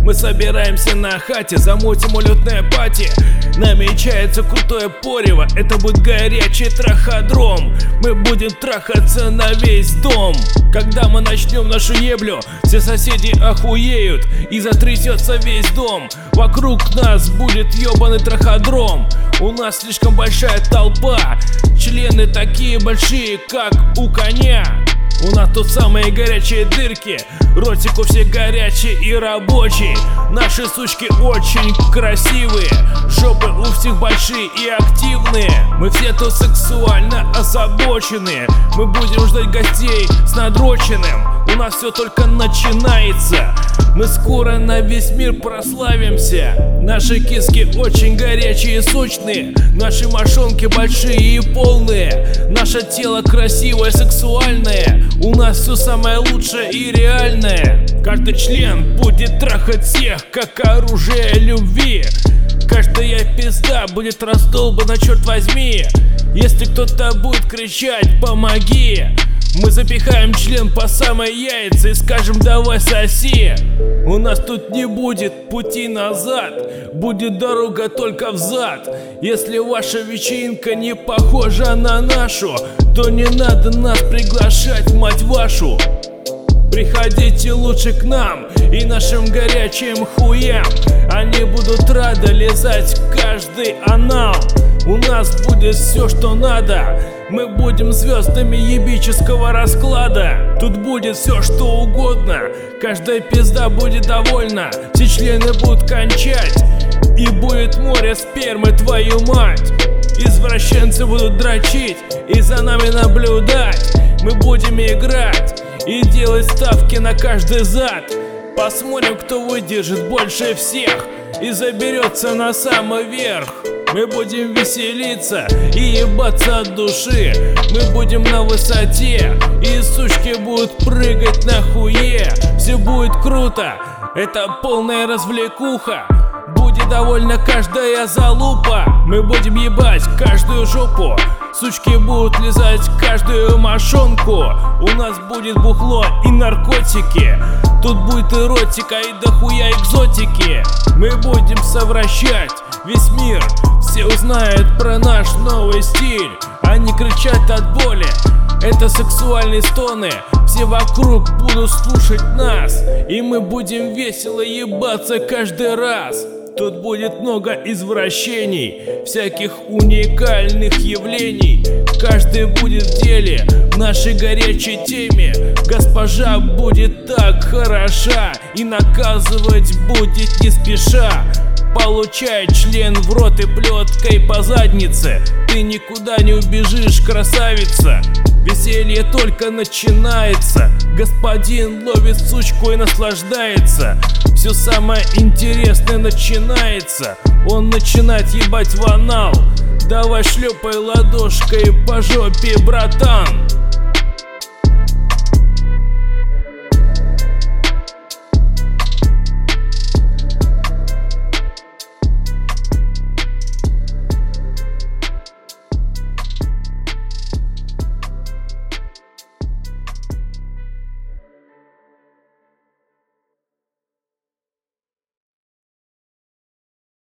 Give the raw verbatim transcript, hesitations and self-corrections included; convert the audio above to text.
Мы собираемся на хате, замутим улетное пати. Намечается крутое порево, это будет горячий траходром. Мы будем трахаться на весь дом. Когда мы начнем нашу еблю, все соседи охуеют и затрясется весь дом. Вокруг нас будет ебаный траходром. У нас слишком большая толпа, члены такие большие, как у коня. У нас тут самые горячие дырки, ротик у всех горячий и рабочий. Наши сучки очень красивые, жопы у всех большие и активные. Мы все тут сексуально озабочены, мы будем ждать гостей с надроченным. У нас все только начинается, мы скоро на весь мир прославимся. Наши киски очень горячие и сочные, наши мошонки большие и полные. Наше тело красивое, сексуальное, у нас все самое лучшее и реальное. Каждый член будет трахать всех, как оружие любви. Каждая пизда будет раздолбана, черт возьми. Если кто-то будет кричать «помоги», мы запихаем член по самые яйца и скажем «давай соси». У нас тут не будет пути назад, будет дорога только взад. Если ваша вечеринка не похожа на нашу, то не надо нас приглашать, мать вашу. Приходите лучше к нам и нашим горячим хуям, они будут рады лизать каждый анал. У нас будет все, что надо, мы будем звездами ебического расклада. Тут будет все, что угодно, каждая пизда будет довольна. Все члены будут кончать, и будет море спермы, твою мать. Извращенцы будут дрочить и за нами наблюдать. Мы будем играть и делать ставки на каждый зад. Посмотрим, кто выдержит больше всех и заберется на самый верх. Мы будем веселиться и ебаться от души. Мы будем на высоте, и сучки будут прыгать на хуе. Все будет круто, это полная развлекуха. Будет довольна каждая залупа. Мы будем ебать каждую жопу, сучки будут лизать каждую мошонку. У нас будет бухло и наркотики, тут будет эротика и дохуя экзотики. Мы будем совращать весь мир, все узнают про наш новый стиль. Они кричат от боли, это сексуальные стоны. Все вокруг будут слушать нас, и мы будем весело ебаться каждый раз. Тут будет много извращений, всяких уникальных явлений. Каждый будет в деле, в нашей горячей теме. Госпожа будет так хороша и наказывать будет не спеша. Получай член в рот и плеткой по заднице, ты никуда не убежишь, красавица. Веселье только начинается, господин ловит сучку и наслаждается. Все самое интересное начинается, он начинает ебать в анал. Давай шлепай ладошкой по жопе, братан.